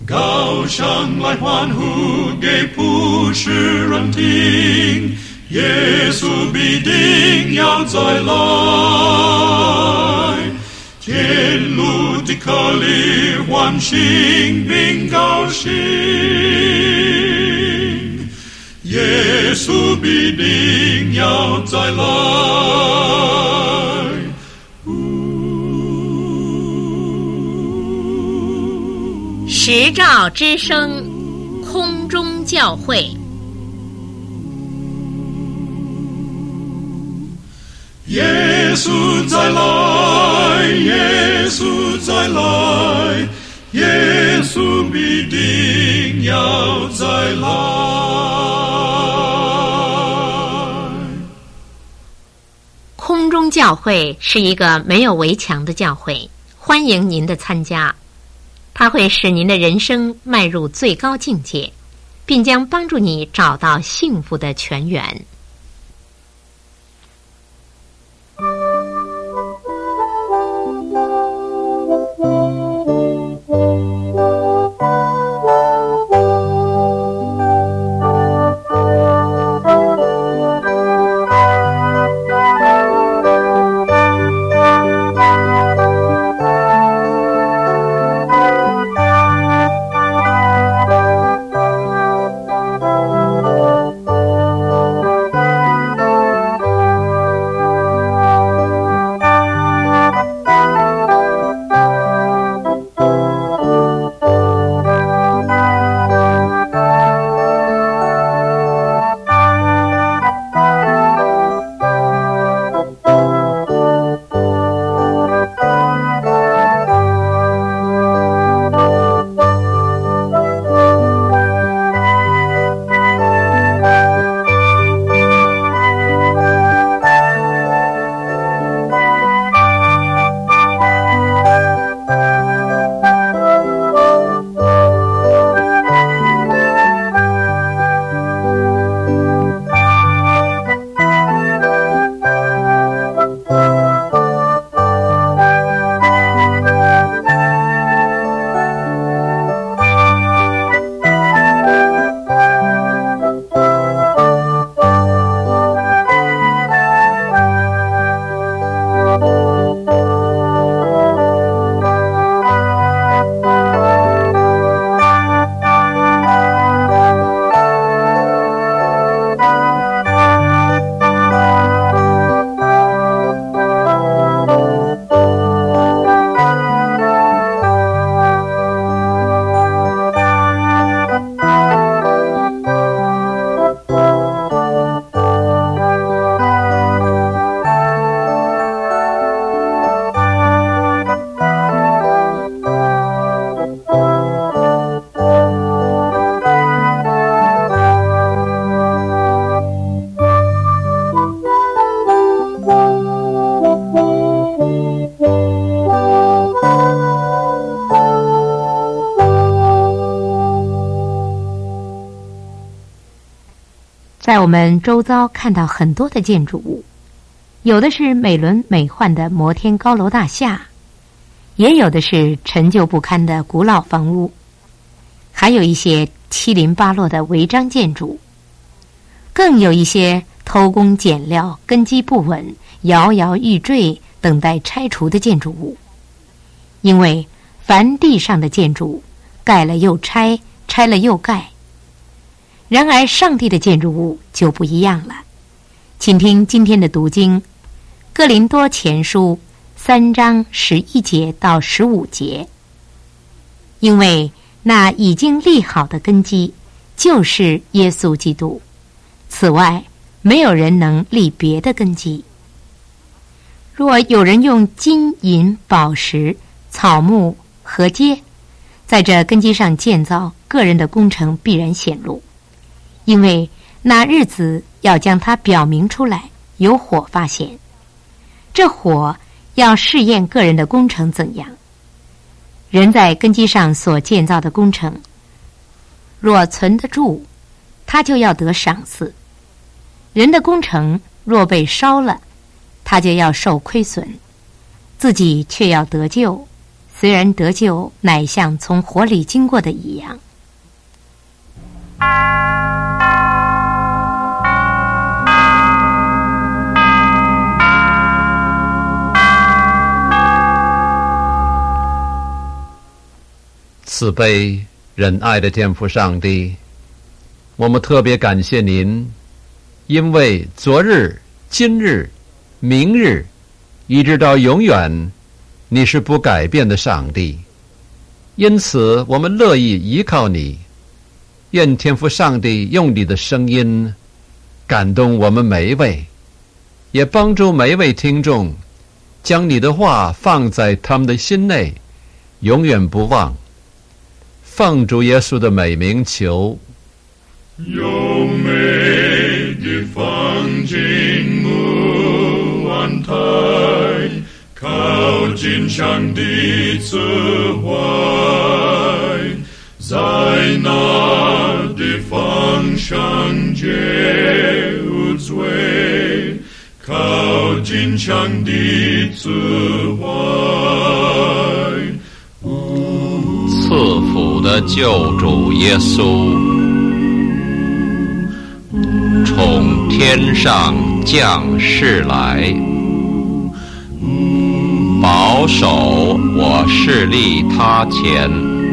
高声来欢呼给普世人听，耶稣必定要再来，天路的客旅欢欣并高兴，耶稣必定要再来。 时照之声，空中教会。 耶稣再来，耶稣再来，耶稣必定要再来。 空中教会是一个没有围墙的教会，欢迎您的参加。它会使您的人生迈入最高境界，并将帮助你找到幸福的泉源。在我们周遭看到很多的建筑物，有的是美轮美奂的摩天高楼大厦，也有的是陈旧不堪的古老房屋，还有一些七零八落的违章建筑，更有一些偷工减料、根基不稳、摇摇欲坠、等待拆除的建筑物。因为凡地上的建筑，盖了又拆，拆了又盖。然而上帝的建筑物就不一样了。请听今天的读经，哥林多前书3章11节到15节。因为那已经立好的根基就是耶稣基督，此外没有人能立别的根基。若有人用金银宝石草木禾秸在这根基上建造，个人的工程必然显露，因为那日子要将它表明出来，有火发现。这火要试验个人的工程怎样。人在根基上所建造的工程，若存得住，他就要得赏赐；人的工程若被烧了，他就要受亏损，自己却要得救， 虽然得救乃像从火里经过的一样。 慈悲仁爱的天父上帝，我们特别感谢您，因为昨日、今日、明日，一直到永远，你是不改变的上帝。因此，我们乐意依靠你。愿天父上帝用你的声音感动我们每一位，也帮助每一位听众将你的话放在他们的心内，永远不忘。奉主耶稣的美名求。 优美的风景木安台，靠近上帝慈怀，在那的方向皆无罪，靠近上帝慈怀。 赐福的救主耶稣，从天上降世来，保守我势力他前，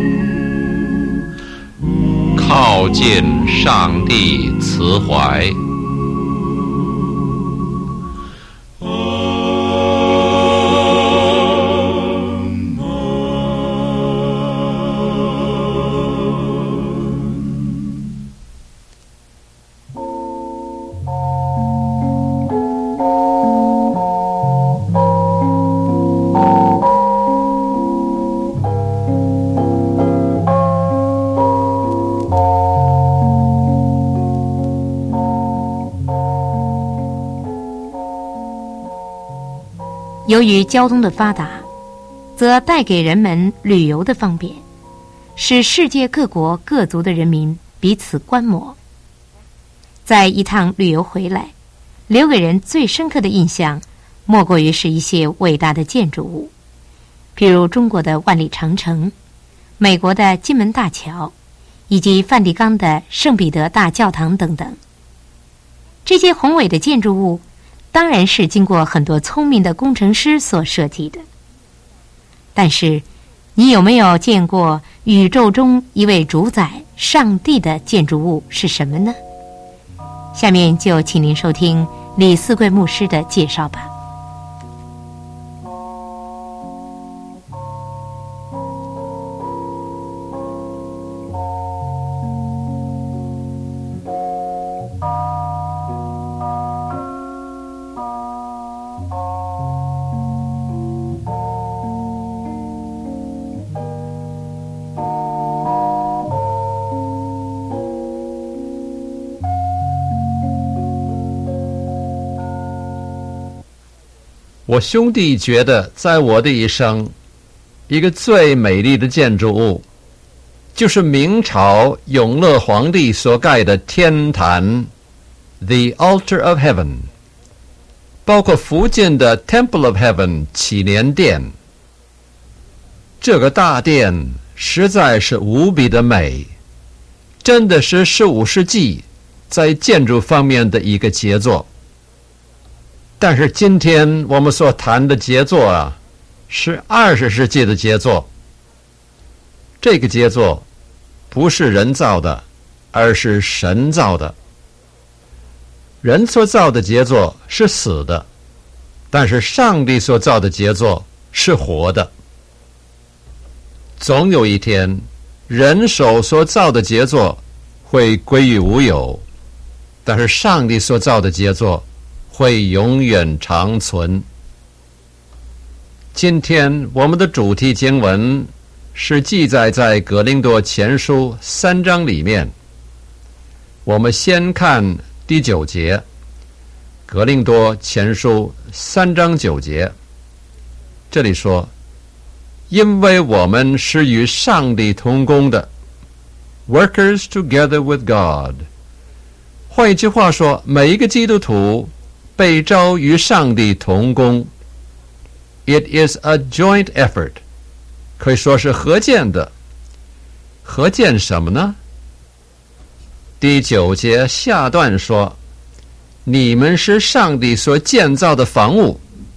靠近上帝慈怀。 由于交通的发达，则带给人们旅游的方便，使世界各国各族的人民彼此观摩。在一趟旅游回来，留给人最深刻的印象，莫过于是一些伟大的建筑物，譬如中国的万里长城、美国的金门大桥，以及梵蒂冈的圣彼得大教堂等等。这些宏伟的建筑物当然是经过很多聪明的工程师所设计的。但是，你有没有见过宇宙中一位主宰上帝的建筑物是什么呢？下面就请您收听李四贵牧师的介绍吧。 我兄弟觉得，在我的一生，一个最美丽的建筑物，就是明朝永乐皇帝所盖的天坛 The Altar of Heaven， 包括福建的 Temple of Heaven 祈年殿。这个大殿实在是无比的美，真的是15世纪在建筑方面的一个杰作。但是今天我们所谈的杰作啊，是20世纪的杰作。这个杰作不是人造的，而是神造的。人所造的杰作是死的，但是上帝所造的杰作是活的。总有一天，人手所造的杰作会归于无有，但是上帝所造的杰作会永远长存。今天我们的主题经文是记载在哥林多前书3章里面。我们先看第9节，哥林多前书3章9节，这里说，因为我们是与上帝同工的 workers together with God。 换一句话说，每一个基督徒被召与上帝同工。 It is a joint effort 可以说是合建的。合建什么呢？第9节下段说，你们是上帝所建造的房屋。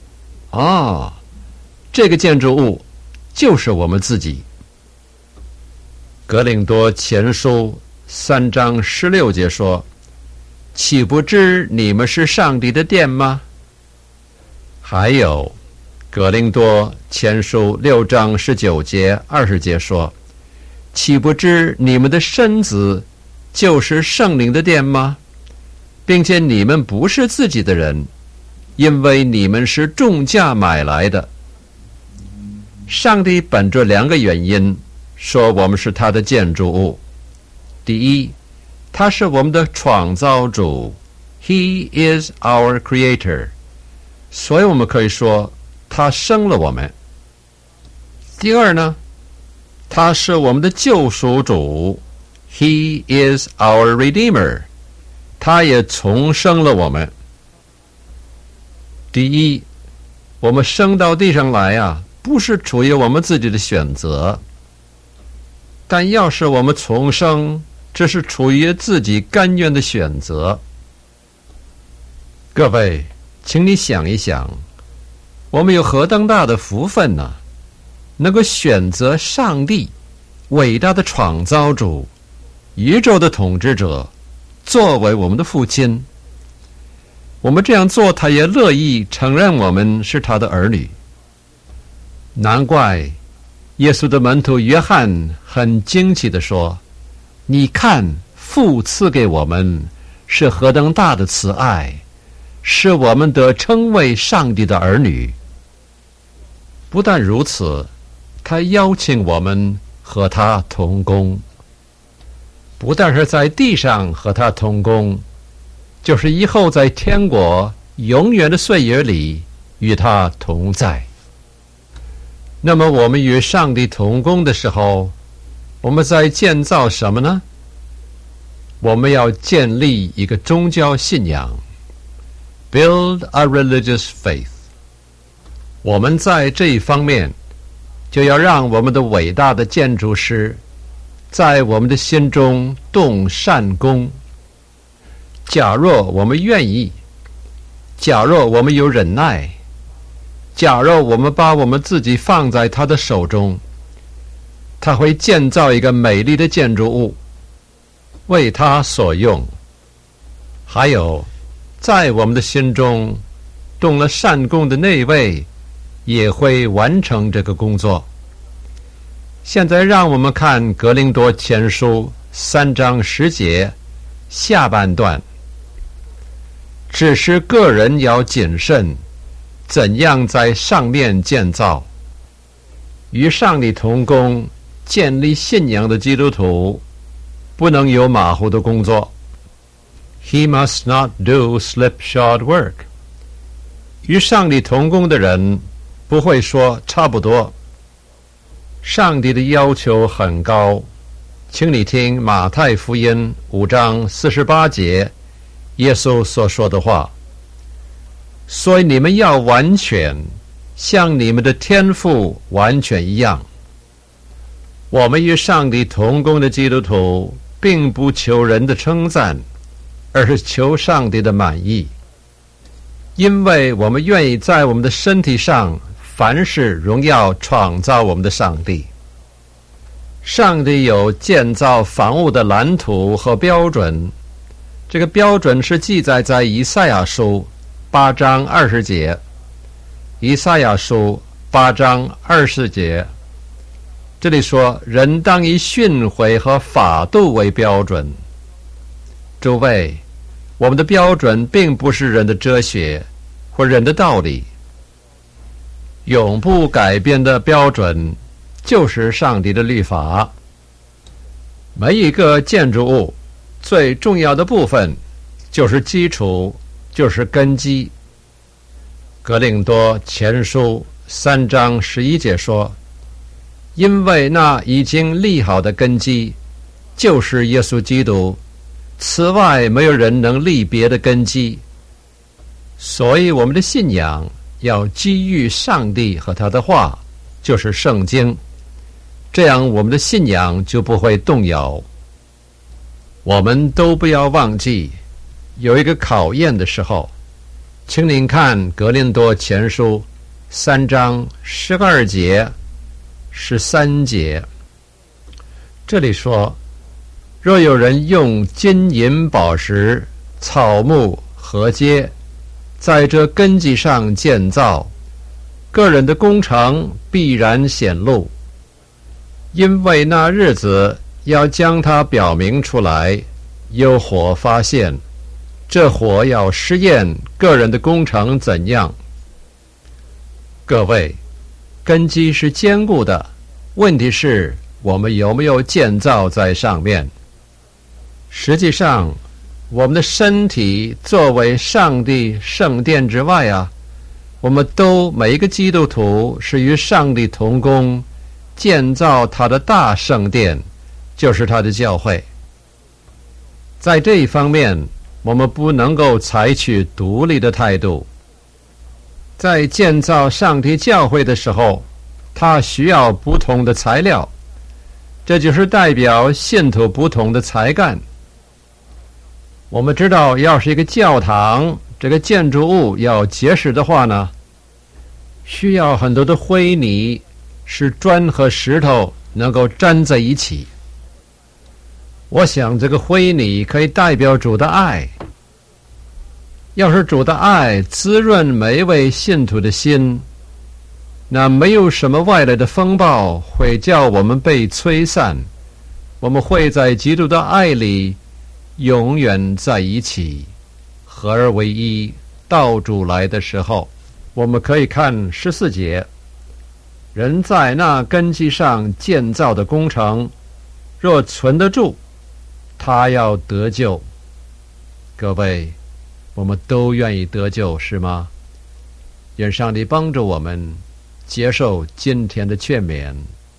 这个建筑物就是我们自己。哥林多前书3章16节说，岂不知你们是上帝的殿吗？还有哥林多前书6章19节20节说，岂不知你们的身子就是圣灵的殿吗？并且你们不是自己的人，因为你们是重价买来的。上帝本着2个原因说我们是他的建筑物。第一，他是我们的创造主， He is our creator， 所以我们可以说他生了我们。第二呢，他是我们的救赎主， He is our redeemer， 他也重生了我们。第一，我们生到地上来不是出于我们自己的选择，但要是我们重生，这是出于自己甘愿的选择。各位，请你想一想，我们有何等大的福分呢？能够选择上帝，伟大的创造主，宇宙的统治者，作为我们的父亲。我们这样做，他也乐意承认我们是他的儿女。难怪耶稣的门徒约翰很惊奇地说，你看父赐给我们是何等大的慈爱，使我们得称为上帝的儿女。不但如此，他邀请我们和他同工，不但是在地上和他同工，就是以后在天国永远的岁月里与他同在。那么我们与上帝同工的时候，我们在建造什么呢？我们要建立一个宗教信仰， Build a religious faith。 我们在这一方面就要让我们的伟大的建筑师在我们的心中动善功。假若我们愿意，假若我们有忍耐，假若我们把我们自己放在他的手中，他会建造一个美丽的建筑物，为他所用。还有，在我们的心中动了善功的那位，也会完成这个工作。现在让我们看哥林多前书3章10节下半段。只是个人要谨慎，怎样在上面建造。与上帝同工建立信仰的基督徒不能有马虎的工作。 He must not do slipshod work。 与上帝同工的人不会说差不多。上帝的要求很高，请你听马太福音5章48节耶稣所说的话。所以你们要完全，像你们的天父完全一样。我们与上帝同工的基督徒并不求人的称赞，而是求上帝的满意。因为我们愿意在我们的身体上凡事荣耀创造我们的上帝。上帝有建造房屋的蓝图和标准，这个标准是记载在以赛亚书8章20节。以赛亚书8章20节，这里说，人当以训诲和法度为标准。诸位，我们的标准并不是人的哲学或人的道理，永不改变的标准就是上帝的律法。每一个建筑物最重要的部分就是基础，就是根基。哥林多前书3章11节说，因为那已经立好的根基就是耶稣基督，此外没有人能立别的根基。所以我们的信仰要基于上帝和他的话，就是圣经。 这样我们的信仰就不会动摇。我们都不要忘记，有一个考验的时候，请您看格林多前书3章12节、13节，这里说：若有人用金银宝石、草木禾秸，在这根基上建造，个人的工程必然显露，因为那日子要将它表明出来，有火发现，这火要试验个人的工程怎样。各位，根基是坚固的，问题是我们有没有建造在上面。实际上，我们的身体作为上帝圣殿之外啊，我们每一个基督徒是与上帝同工，建造他的大圣殿，就是他的教会。在这一方面，我们不能够采取独立的态度。在建造上帝教会的时候，它需要不同的材料，这就是代表信徒不同的才干。我们知道，要是一个教堂，这个建筑物要结实的话呢，需要很多的灰泥，使砖和石头能够粘在一起。我想这个灰泥可以代表主的爱。要是主的爱滋润每一位信徒的心，那没有什么外来的风暴会叫我们被吹散，我们会在基督的爱里永远在一起，合而为一。到主来的时候，我们可以看14节，人在那根基上建造的工程，若存得住，他要得救。各位，我们都愿意得救，是吗？愿上帝帮助我们接受今天的劝勉。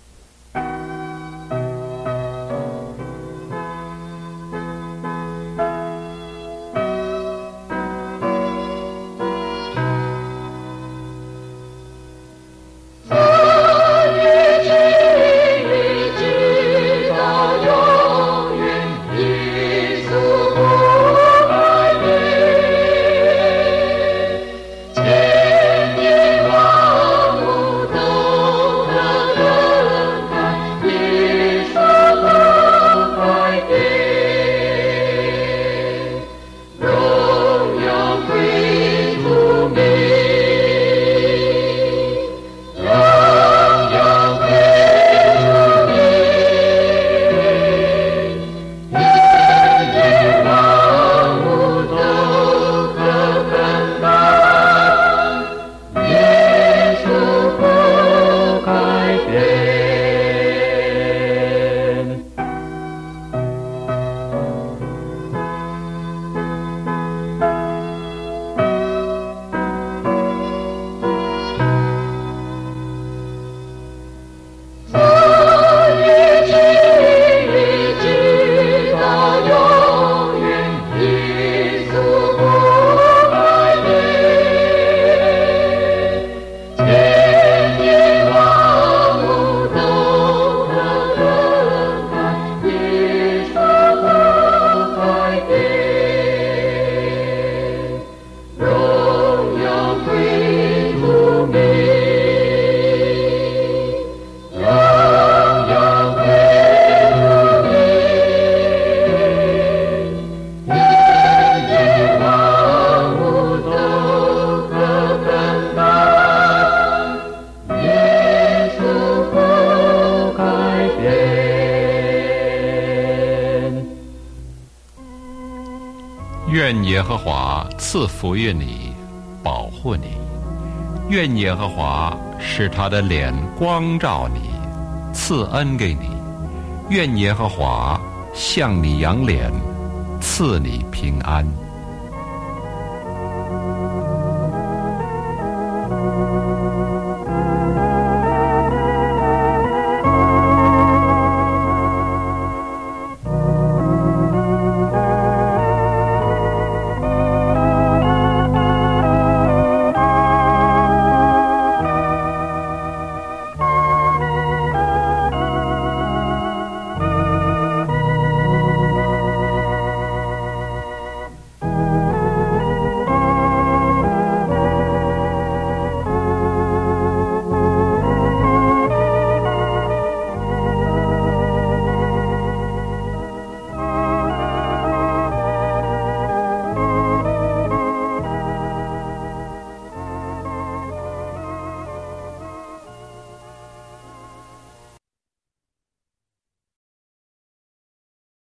愿耶和华赐福于你，保护你；愿耶和华使他的脸光照你，赐恩给你；愿耶和华向你扬脸，赐你平安。